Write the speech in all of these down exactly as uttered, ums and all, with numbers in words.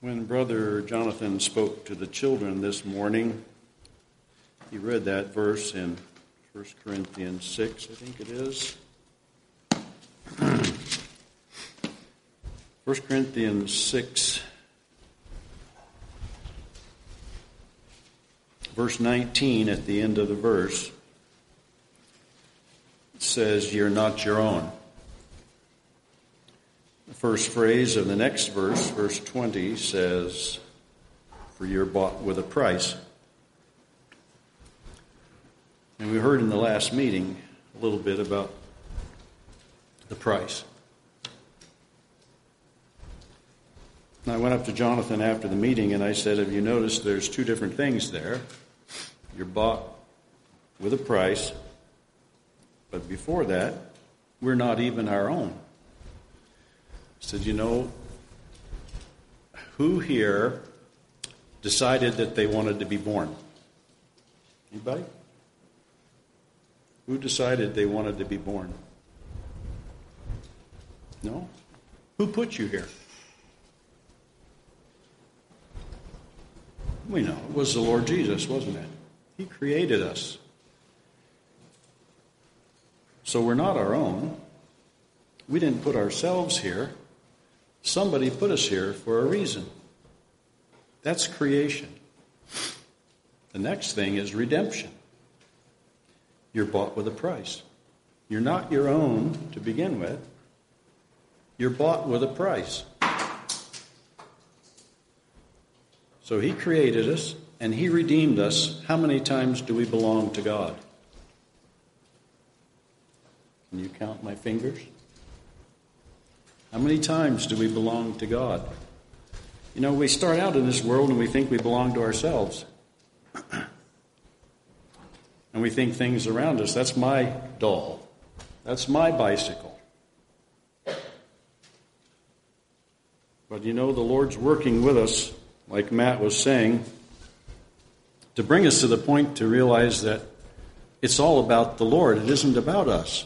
When Brother Jonathan spoke to the children this morning, he read that verse in First Corinthians six, I think it is. First Corinthians six, verse nineteen at the end of the verse, says, "You're not your own." The first phrase of the next verse, verse twenty, says, "For you're bought with a price." And we heard in the last meeting a little bit about the price. And I went up to Jonathan after the meeting and I said, "Have you noticed there's two different things there? You're bought with a price, but before that, we're not even our own." I said, "You know, who here decided that they wanted to be born? Anybody? Who decided they wanted to be born? No? Who put you here?" We know it was the Lord Jesus, wasn't it? He created us. So we're not our own. We didn't put ourselves here. Somebody put us here for a reason. That's creation. The next thing is redemption. You're bought with a price. You're not your own to begin with. You're bought with a price. So he created us and he redeemed us. How many times do we belong to God? Can you count my fingers? How many times do we belong to God? You know, we start out in this world and we think we belong to ourselves. And we think things around us, that's my doll. That's my bicycle. But you know, the Lord's working with us, like Matt was saying, to bring us to the point to realize that it's all about the Lord. It isn't about us.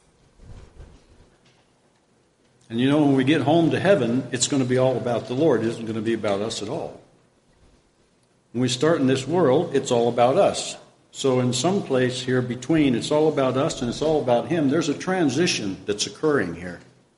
And you know, when we get home to heaven, it's going to be all about the Lord. It isn't going to be about us at all. When we start in this world, it's all about us. So in some place here between, it's all about us and it's all about Him. There's a transition that's occurring here.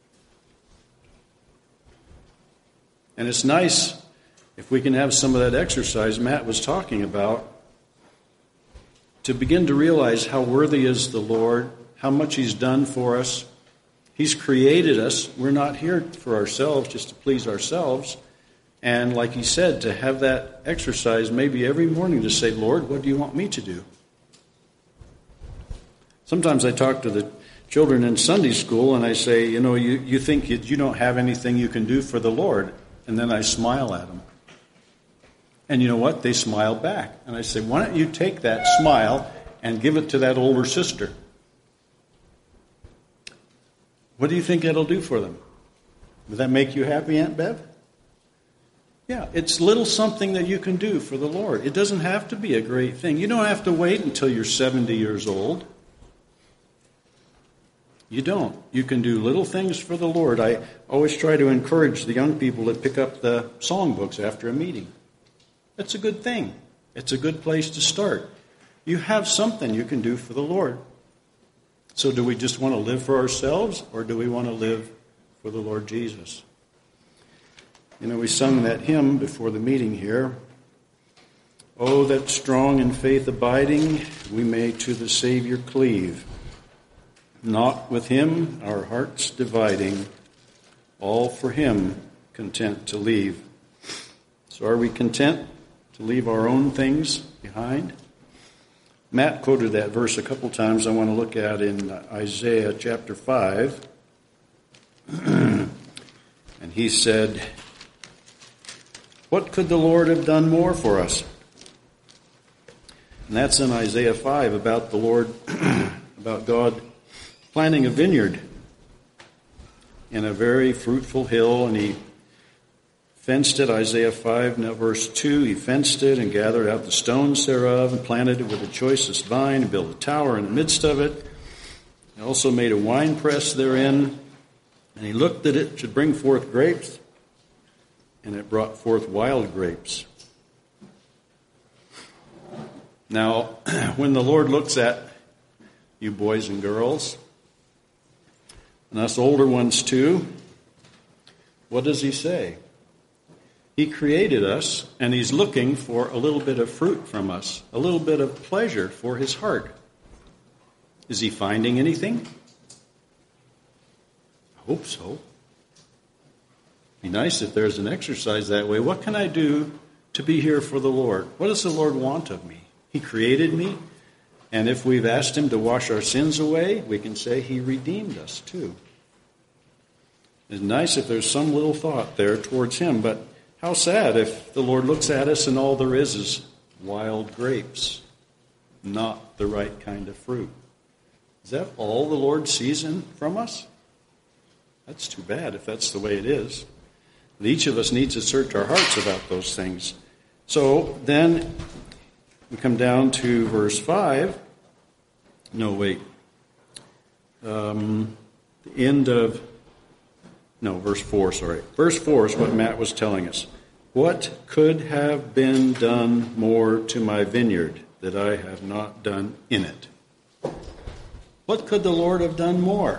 And it's nice if we can have some of that exercise Matt was talking about, to begin to realize how worthy is the Lord, how much He's done for us. He's created us. We're not here for ourselves, just to please ourselves. And like he said, to have that exercise maybe every morning to say, "Lord, what do you want me to do?" Sometimes I talk to the children in Sunday school and I say, you know, you, you think you, you don't have anything you can do for the Lord. And then I smile at them. And you know what? They smile back. And I say, why don't you take that smile and give it to that older sister? What do you think that'll do for them? Would that make you happy, Aunt Bev? Yeah, it's little something that you can do for the Lord. It doesn't have to be a great thing. You don't have to wait until you're seventy years old. You don't. You can do little things for the Lord. I always try to encourage the young people to pick up the songbooks after a meeting. That's a good thing. It's a good place to start. You have something you can do for the Lord. So do we just want to live for ourselves, or do we want to live for the Lord Jesus? You know, we sung that hymn before the meeting here. "Oh, that strong in faith abiding, we may to the Savior cleave. Not with Him our hearts dividing, all for Him content to leave." So are we content to leave our own things behind? Matt quoted that verse a couple times. I want to look at in Isaiah chapter five. And he said, "What could the Lord have done more for us?" And that's in Isaiah five about the Lord, about God planting a vineyard in a very fruitful hill, and He fenced it, Isaiah five, now verse two, He fenced it and gathered out the stones thereof and planted it with the choicest vine and built a tower in the midst of it. He also made a winepress therein, and He looked that it should bring forth grapes. and it brought forth wild grapes. Now, when the Lord looks at you boys and girls, and us older ones too, what does he say? He created us, and he's looking for a little bit of fruit from us, a little bit of pleasure for his heart. Is he finding anything? I hope so. Be nice if there's an exercise that way. What can I do to be here for the Lord? What does the Lord want of me? He created me, and if we've asked him to wash our sins away, we can say he redeemed us too. It's nice if there's some little thought there towards him, but how sad if the Lord looks at us and all there is is wild grapes, not the right kind of fruit. Is that all the Lord sees in from us? That's too bad if that's the way it is. But each of us needs to search our hearts about those things. So then we come down to verse five. No, wait. Um, the end of, no, verse four, sorry. Verse four is what Matt was telling us. What could have been done more to my vineyard that I have not done in it? What could the Lord have done more?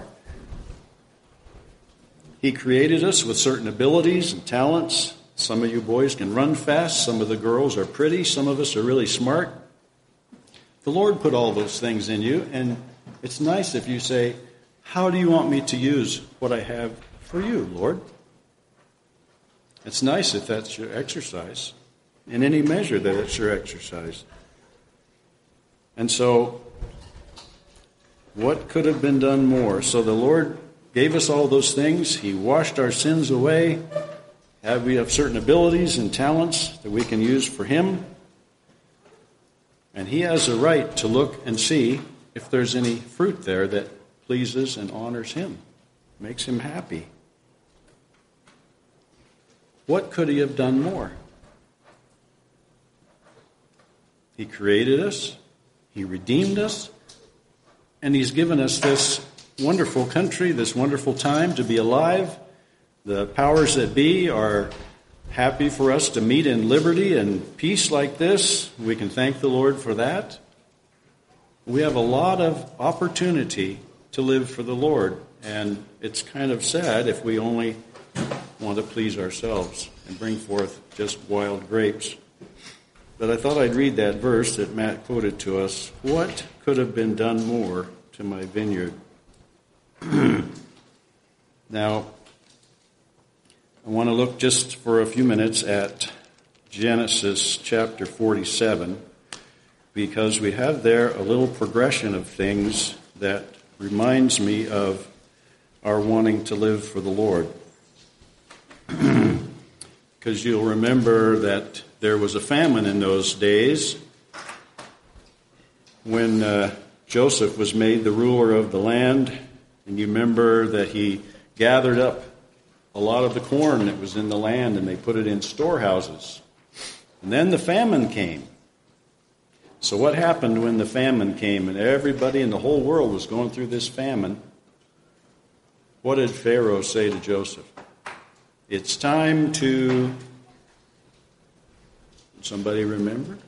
He created us with certain abilities and talents. Some of you boys can run fast. Some of the girls are pretty. Some of us are really smart. The Lord put all those things in you, and it's nice if you say, how do you want me to use what I have for you, Lord? It's nice if that's your exercise, in any measure that it's your exercise. And so, what could have been done more? So the Lord gave us all those things. He washed our sins away. We have certain abilities and talents that we can use for him. And he has a right to look and see if there's any fruit there that pleases and honors him, makes him happy. What could he have done more? He created us, he redeemed us, and he's given us this wonderful country, this wonderful time to be alive. The powers that be are happy for us to meet in liberty and peace like this. We can thank the Lord for that. We have a lot of opportunity to live for the Lord, and it's kind of sad if we only want to please ourselves and bring forth just wild grapes. But I thought I'd read that verse that Matt quoted to us. What could have been done more to my vineyard? Now, I want to look just for a few minutes at Genesis chapter forty-seven, because we have there a little progression of things that reminds me of our wanting to live for the Lord. Because you'll remember that there was a famine in those days when uh, Joseph was made the ruler of the land, and you remember that he gathered up a lot of the corn that was in the land and they put it in storehouses. And then the famine came. So what happened when the famine came and everybody in the whole world was going through this famine? What did Pharaoh say to Joseph? It's time to... Somebody remember?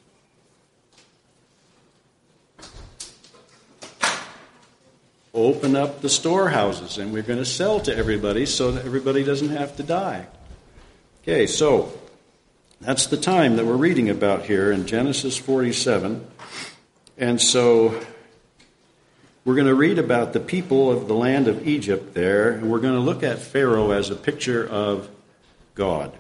Open up the storehouses, and we're going to sell to everybody so that everybody doesn't have to die. Okay, so that's the time that we're reading about here in Genesis forty-seven. And so we're going to read about the people of the land of Egypt there, and we're going to look at Pharaoh as a picture of God.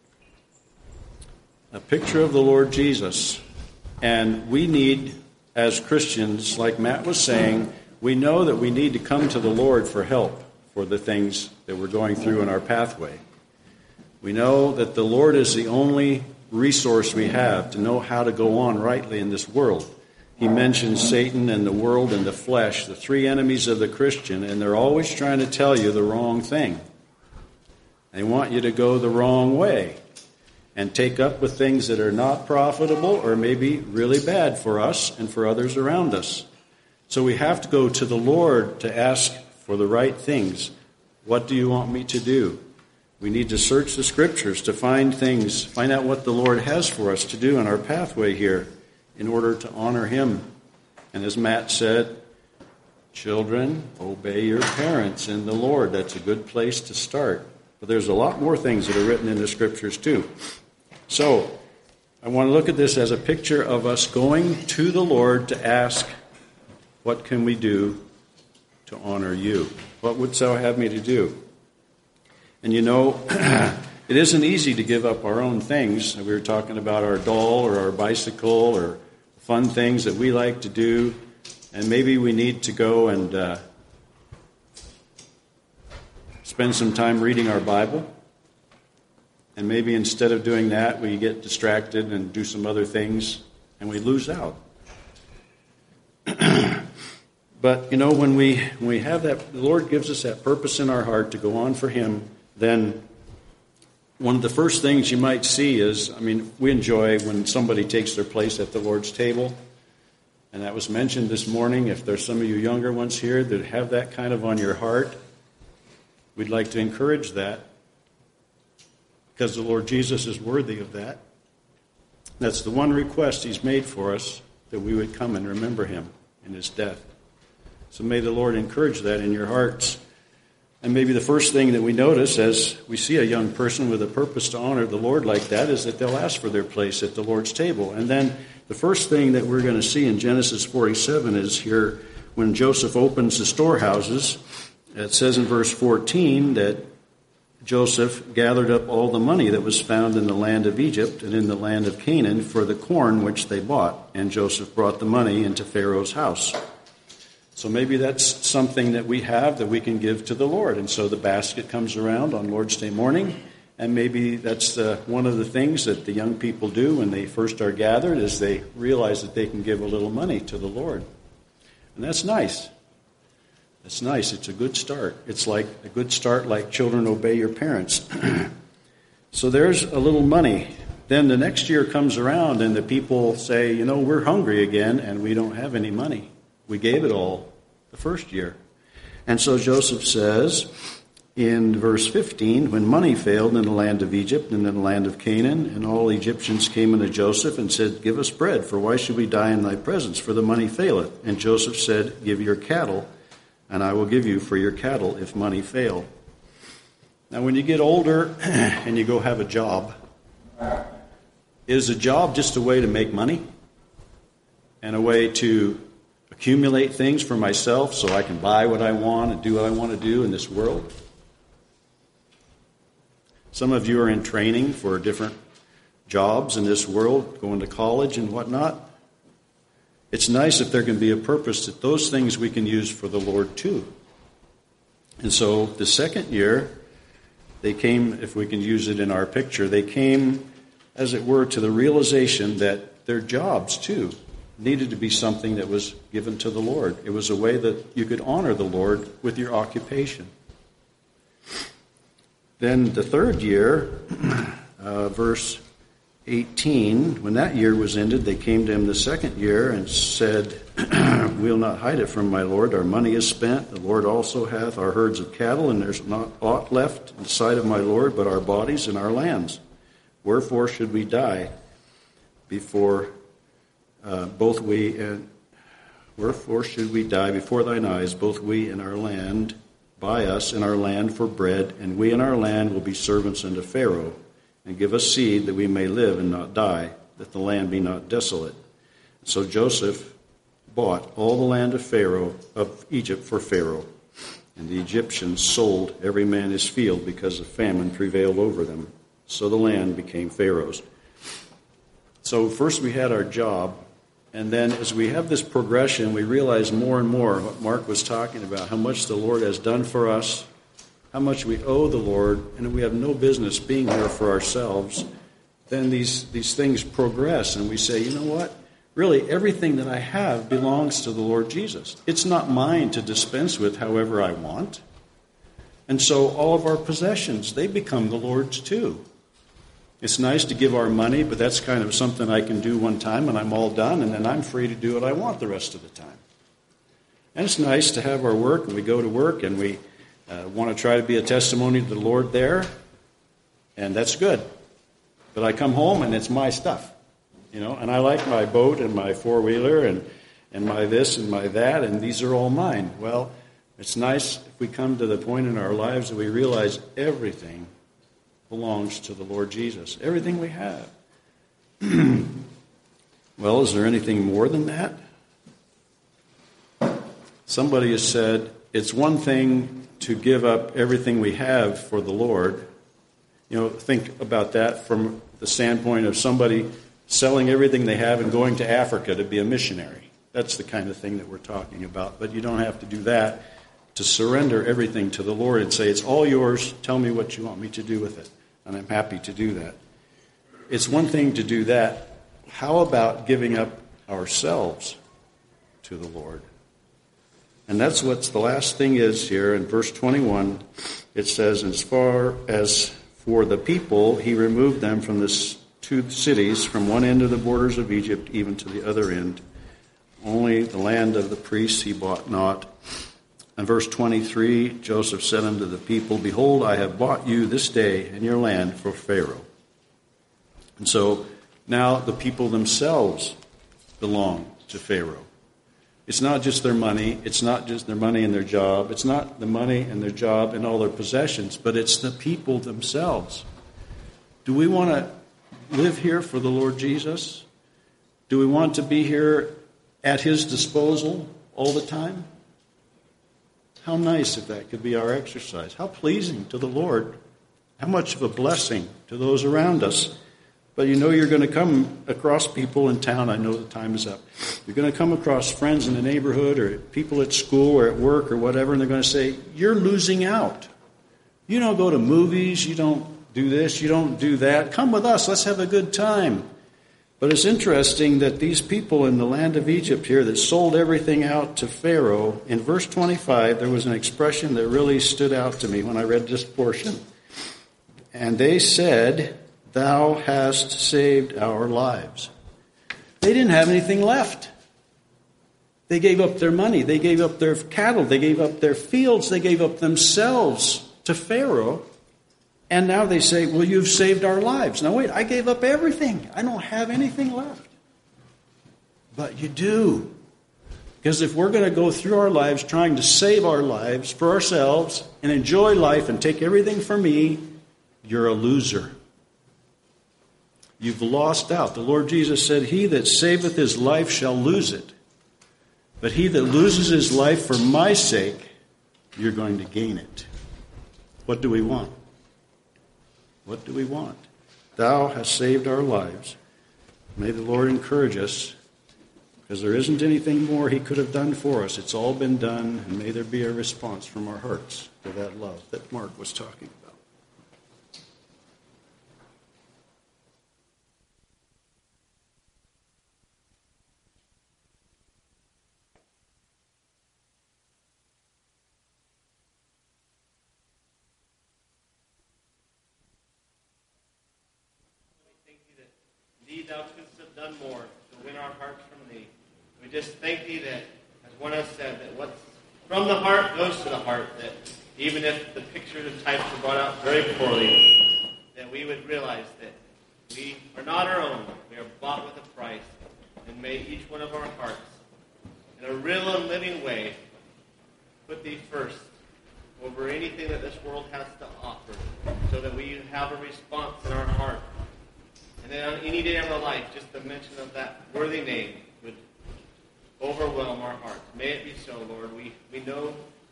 A picture of the Lord Jesus. And we need, as Christians, like Matt was saying, we know that we need to come to the Lord for help for the things that we're going through in our pathway. We know that the Lord is the only resource we have to know how to go on rightly in this world. He mentions Satan and the world and the flesh, the three enemies of the Christian, and they're always trying to tell you the wrong thing. They want you to go the wrong way and take up with things that are not profitable or maybe really bad for us and for others around us. So we have to go to the Lord to ask for the right things. What do you want me to do? We need to search the Scriptures to find things, find out what the Lord has for us to do in our pathway here in order to honor Him. And as Matt said, children, obey your parents in the Lord. That's a good place to start. But there's a lot more things that are written in the Scriptures too. So, I want to look at this as a picture of us going to the Lord to ask, what can we do to honor you? What wouldst thou have me to do? And you know, it isn't easy to give up our own things. We were talking about our doll or our bicycle or fun things that we like to do. And maybe we need to go and uh, spend some time reading our Bible. And maybe instead of doing that, we get distracted and do some other things, and we lose out. But, you know, when we when we have that, the Lord gives us that purpose in our heart to go on for Him, then one of the first things you might see is, I mean, we enjoy when somebody takes their place at the Lord's table. And that was mentioned this morning. If there's some of you younger ones here that have that kind of on your heart, we'd like to encourage that because the Lord Jesus is worthy of that. That's the one request He's made for us, that we would come and remember Him in His death. So may the Lord encourage that in your hearts. And maybe the first thing that we notice as we see a young person with a purpose to honor the Lord like that is that they'll ask for their place at the Lord's table. And then the first thing that we're going to see in Genesis forty-seven is here when Joseph opens the storehouses. It says in verse fourteen that Joseph gathered up all the money that was found in the land of Egypt and in the land of Canaan for the corn which they bought. And Joseph brought the money into Pharaoh's house. So maybe that's something that we have that we can give to the Lord. And so the basket comes around on Lord's Day morning. And maybe that's uh, one of the things that the young people do when they first are gathered is they realize that they can give a little money to the Lord. And that's nice. That's nice. It's a good start. It's like a good start like children obey your parents. So there's a little money. Then the next year comes around and the people say, you know, we're hungry again and we don't have any money. We gave it all the first year. And so Joseph says in verse fifteen, when money failed in the land of Egypt and in the land of Canaan, and all Egyptians came unto Joseph and said, give us bread, for why should we die in thy presence? For the money faileth. And Joseph said, give your cattle, and I will give you for your cattle if money fail. Now when you get older and you go have a job, is a job just a way to make money? And a way to accumulate things for myself so I can buy what I want and do what I want to do in this world? Some of you are in training for different jobs in this world, going to college and whatnot. It's nice if there can be a purpose that those things we can use for the Lord too. And so the second year, they came, if we can use it in our picture, they came, as it were, to the realization that their jobs too needed to be something that was given to the Lord. It was a way that you could honor the Lord with your occupation. Then the third year, uh, verse eighteen, when that year was ended, they came to him the second year and said, we'll not hide it from my Lord. Our money is spent. The Lord also hath our herds of cattle, and there's not aught left in the sight of my Lord but our bodies and our lands. Wherefore should we die before Uh, both we and wherefore should we die before thine eyes, both we and our land, buy us in our land for bread, and we in our land will be servants unto Pharaoh, and give us seed that we may live and not die, that the land be not desolate. So Joseph bought all the land of Pharaoh of Egypt for Pharaoh, and the Egyptians sold every man his field because of famine prevailed over them. So the land became Pharaoh's. So first we had our job. And then as we have this progression, we realize more and more what Mark was talking about, how much the Lord has done for us, how much we owe the Lord, and we have no business being here for ourselves. Then these, these things progress, and we say, you know what? Really, everything that I have belongs to the Lord Jesus. It's not mine to dispense with however I want. And so all of our possessions, they become the Lord's too. It's nice to give our money, but that's kind of something I can do one time and I'm all done, and then I'm free to do what I want the rest of the time. And it's nice to have our work, and we go to work, and we uh, want to try to be a testimony to the Lord there. And that's good. But I come home and it's my stuff. You know, and I like my boat and my four-wheeler and, and my this and my that, and these are all mine. Well, it's nice if we come to the point in our lives that we realize everything belongs to the Lord Jesus. Everything we have. Well, is there anything more than that? Somebody has said, it's one thing to give up everything we have for the Lord. You know, think about that from the standpoint of somebody selling everything they have and going to Africa to be a missionary. That's the kind of thing that we're talking about. But you don't have to do that. To surrender everything to the Lord and say, it's all yours, tell me what you want me to do with it. And I'm happy to do that. It's one thing to do that. How about giving up ourselves to the Lord? And that's what the last thing is here in verse twenty-one. It says, as far as for the people, he removed them from the two cities, from one end of the borders of Egypt, even to the other end. Only the land of the priests he bought not. And verse twenty-three, Joseph said unto the people, behold, I have bought you this day in your land for Pharaoh. And so now the people themselves belong to Pharaoh. It's not just their money. It's not just their money and their job. It's not the money and their job and all their possessions, but it's the people themselves. Do we want to live here for the Lord Jesus? Do we want to be here at his disposal all the time? How nice if that could be our exercise. How pleasing to the Lord. How much of a blessing to those around us. But you know you're going to come across people in town. I know the time is up. You're going to come across friends in the neighborhood or people at school or at work or whatever, and they're going to say, you're losing out. You don't go to movies. You don't do this. You don't do that. Come with us. Let's have a good time. But it's interesting that these people in the land of Egypt here that sold everything out to Pharaoh, in verse twenty-five, there was an expression that really stood out to me when I read this portion. And they said, thou hast saved our lives. They didn't have anything left. They gave up their money. They gave up their cattle. They gave up their fields. They gave up themselves to Pharaoh. And now they say, well, you've saved our lives. Now wait, I gave up everything. I don't have anything left. But you do. Because if we're going to go through our lives trying to save our lives for ourselves and enjoy life and take everything from me, you're a loser. You've lost out. The Lord Jesus said, he that saveth his life shall lose it. But he that loses his life for my sake, you're going to gain it. What do we want? What do we want? Thou hast saved our lives. May the Lord encourage us, because there isn't anything more he could have done for us. It's all been done, and may there be a response from our hearts to that love that Mark was talking about. Thou couldst have done more to win our hearts from thee. We just thank thee that, as one has said, that what's from the heart goes to the heart, that even if the pictures and types are brought out very poorly, that we would realize that we are not our own. We are bought with a price. And may each one of our hearts, in a real and living way, put thee first over anything that this world has to offer, so that we have a response in our heart. And then on any day of our life, just the mention of that worthy name would overwhelm our hearts. May it be so, Lord. We, we know,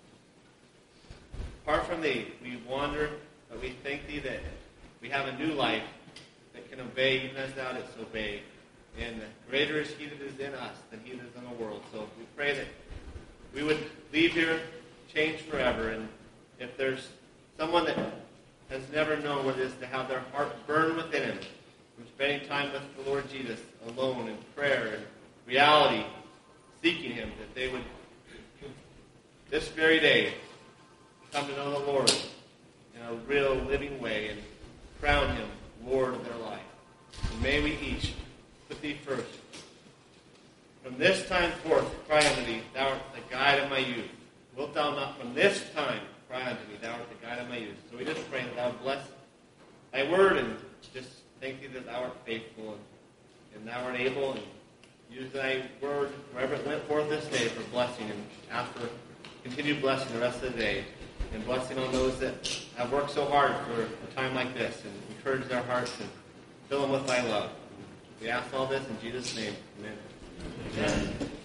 apart from thee, we wander, but we thank thee that we have a new life that can obey even as thou didst obey. And greater is he that is in us than he that is in the world. So we pray that we would leave here changed forever. And if there's someone that has never known what it is to have their heart burn within him, from spending time with the Lord Jesus alone in prayer and reality, seeking him, that they would, this very day, come to know the Lord in a real living way and crown him Lord of their life. And may we each put thee first. From this time forth cry unto thee, thou art the guide of my youth. Wilt thou not from this time cry unto me, thou art the guide of my youth. So we just pray that thou bless thy word. word and just thank thee that thou art faithful and, and thou art able, and use thy word wherever it went forth this day for blessing, and ask for continued blessing the rest of the day, and blessing on those that have worked so hard for a time like this, and encourage their hearts and fill them with thy love. We ask all this in Jesus' name. Amen. Amen.